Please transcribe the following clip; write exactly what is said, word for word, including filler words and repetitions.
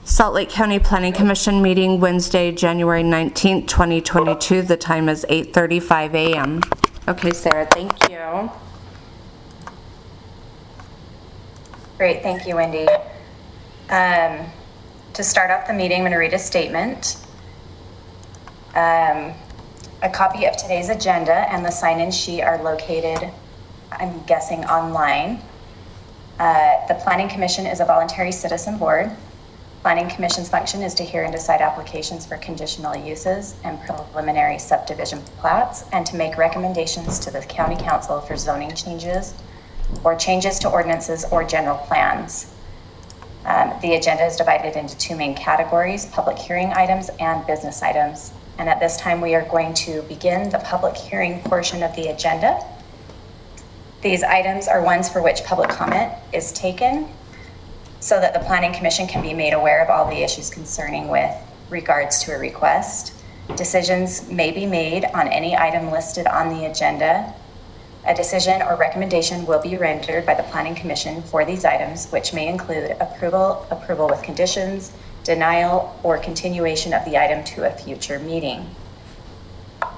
Salt Lake County Planning Commission meeting Wednesday, January nineteenth, twenty twenty-two. The time is eight thirty-five a m Okay, Sarah, thank you. Great, thank you, Wendy. Um, to start off the meeting, I'm going to read a statement. Um, a copy of today's agenda and the sign-in sheet are located, I'm guessing, online. Uh, the Planning Commission is a voluntary citizen board. Planning Commission's function is to hear and decide applications for conditional uses and preliminary subdivision plats, and to make recommendations to the County Council for zoning changes or changes to ordinances or general plans. Um, the agenda is divided into two main categories: public hearing items and business items. And at this time, we are going to begin the public hearing portion of the agenda. These items are ones for which public comment is taken, so that the Planning Commission can be made aware of all the issues concerning with regards to a request. Decisions may be made on any item listed on the agenda. A decision or recommendation will be rendered by the Planning Commission for these items, which may include approval, approval with conditions, denial, or continuation of the item to a future meeting.